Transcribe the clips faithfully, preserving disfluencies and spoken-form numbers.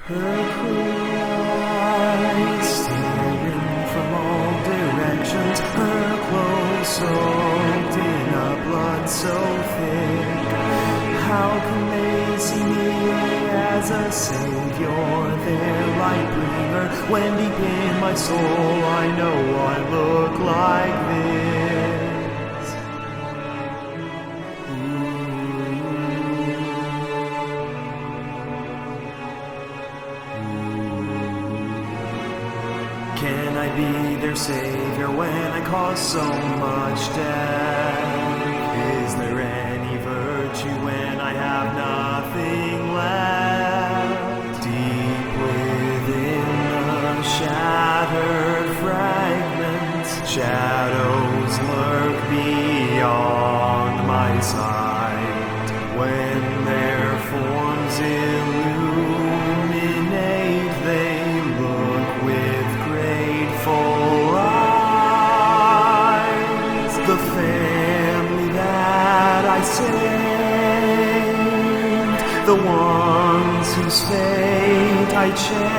Her cruel eyes staring from all directions, her clothes soaked in a blood so thick. How can they see me as a savior, their light bringer, when deep in my soul I know I look like this? Can I be their savior when I cause so much death? Is there any virtue when I have nothing left? Deep within the shattered fragments, shadows lurk beyond my sight. When their forms illuminate, they look with grateful eyes. The family that I saved, the ones whose fate I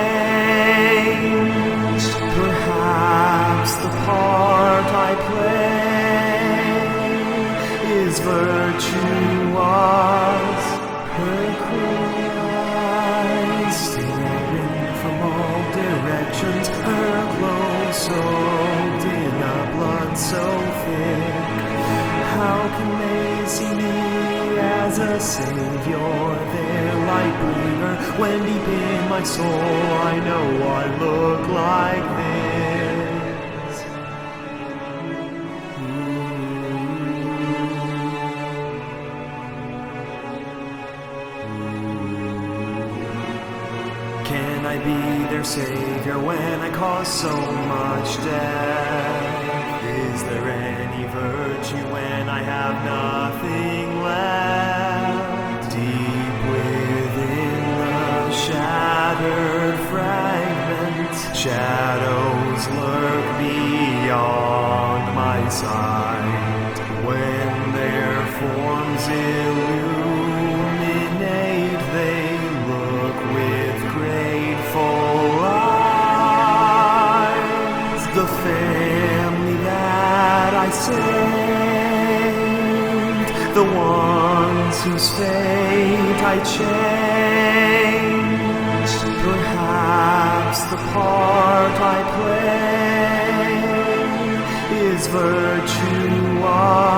changed, perhaps the part I play is virtuous. Her cruel eyes staring from all directions, her clothes soaked in a blood so thick. How can they see me as a savior, their light bringer, when deep in my soul I know I look like this? Can I be their savior when I cause so much death? Is there any virtue when I have nothing left? Deep within the shattered fragments, shadows lurk beyond my sight. When their forms illuminate, they look with grateful eyes. The family that I saved, the ones whose fate I changed, perhaps the part I play is virtuous.